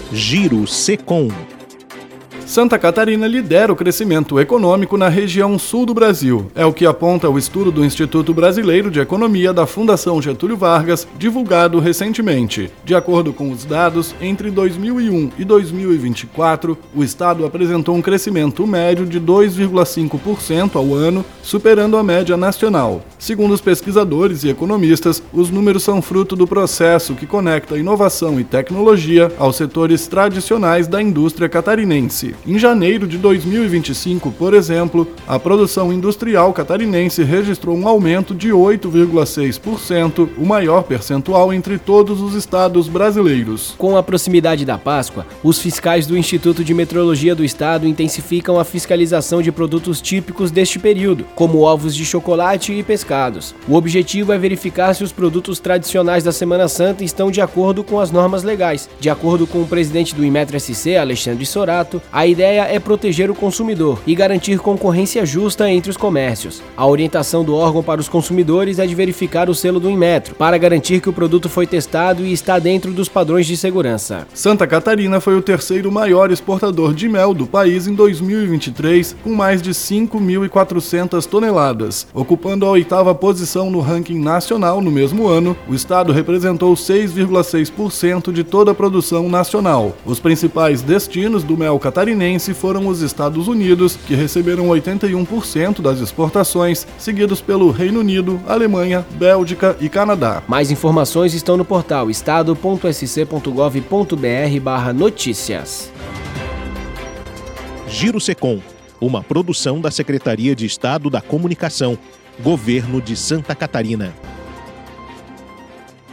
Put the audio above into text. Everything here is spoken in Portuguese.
Giro Secom. Santa Catarina lidera o crescimento econômico na região sul do Brasil. É o que aponta o estudo do Instituto Brasileiro de Economia da Fundação Getúlio Vargas, divulgado recentemente. De acordo com os dados, entre 2001 e 2024, o estado apresentou um crescimento médio de 2,5% ao ano, superando a média nacional. Segundo os pesquisadores e economistas, os números são fruto do processo que conecta inovação e tecnologia aos setores tradicionais da indústria catarinense. Em janeiro de 2025, por exemplo, a produção industrial catarinense registrou um aumento de 8,6%, o maior percentual entre todos os estados brasileiros. Com a proximidade da Páscoa, os fiscais do Instituto de Metrologia do Estado intensificam a fiscalização de produtos típicos deste período, como ovos de chocolate e pescados. O objetivo é verificar se os produtos tradicionais da Semana Santa estão de acordo com as normas legais. De acordo com o presidente do Inmetro-SC, Alexandre Sorato, a ideia é proteger o consumidor e garantir concorrência justa entre os comércios. A orientação do órgão para os consumidores é de verificar o selo do Inmetro, para garantir que o produto foi testado e está dentro dos padrões de segurança. Santa Catarina foi o terceiro maior exportador de mel do país em 2023, com mais de 5.400 toneladas. Ocupando a 8ª posição no ranking nacional no mesmo ano, o estado representou 6,6% de toda a produção nacional. Os principais destinos do mel catarinense foram os Estados Unidos, que receberam 81% das exportações, seguidos pelo Reino Unido, Alemanha, Bélgica e Canadá. Mais informações estão no portal estado.sc.gov.br/notícias. Giro Secom, uma produção da Secretaria de Estado da Comunicação, Governo de Santa Catarina.